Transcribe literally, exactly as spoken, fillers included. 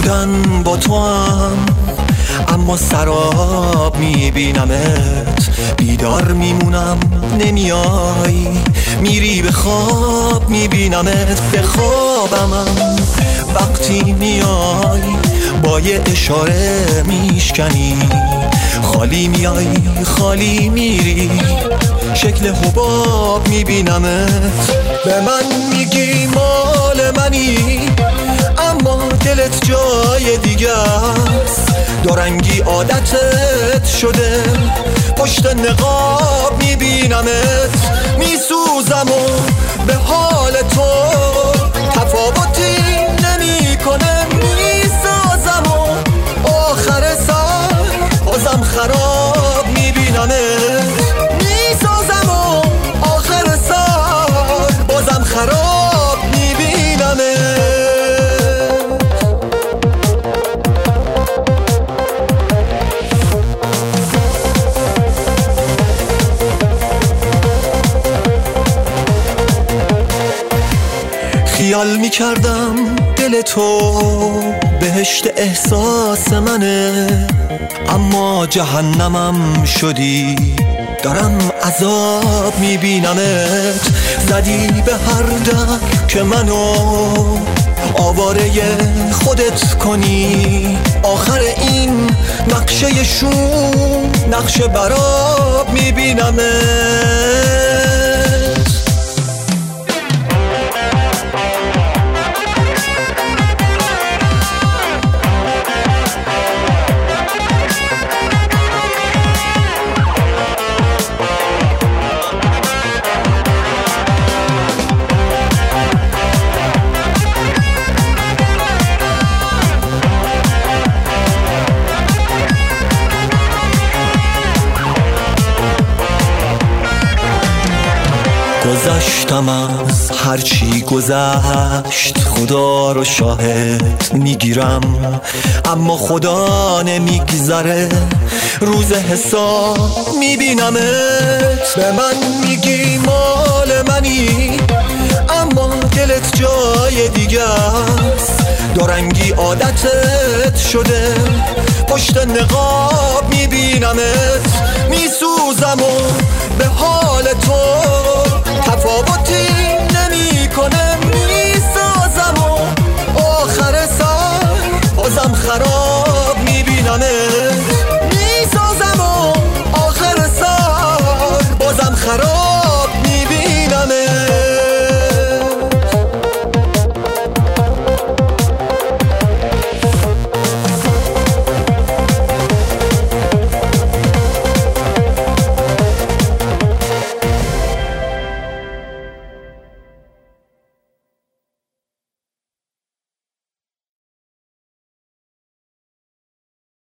خوابیدن با تو هم، اما سراب میبینمت. بیدار میمونم نمیای، میری به خواب میبینمت. به خوابمم وقتی میای، با یه اشاره میشکنی. خالی میای خالی میری، شکل حباب میبینمت. به من میگی مال منی، اما دلت جای دیگه است. دورنگی عادتت شده، پشت نقاب میبینمت. میسوزم و به حال تو تفاوتی نمی کنه. میسازم و آخر سر بازم خراب میبینمت. میسازم و آخر سر بازم خراب میبینمت. خیال میکردم دل تو بهشت احساس منه، اما جهنمم شدی. دارم عذاب میبینمت. زدی به هر در که منو آواره خودت کنی. آخر این نقشه شوم نقشه براب میبینمت. گذشتم از هرچی گذشت، خدا رو شاهد میگیرم. اما خدا نمیگذره، روز حساب میبینمت. به من میگی مال منی، اما دلت جای دیگه است. دورنگی عادتت شده، پشت نقاب میبینمت. میسوزم و به حال تو تفاوتی نمی کنه. میسازم و آخر سر بازم خراب میبینمت. میسازم و آخر سر بازم خراب میبینمت.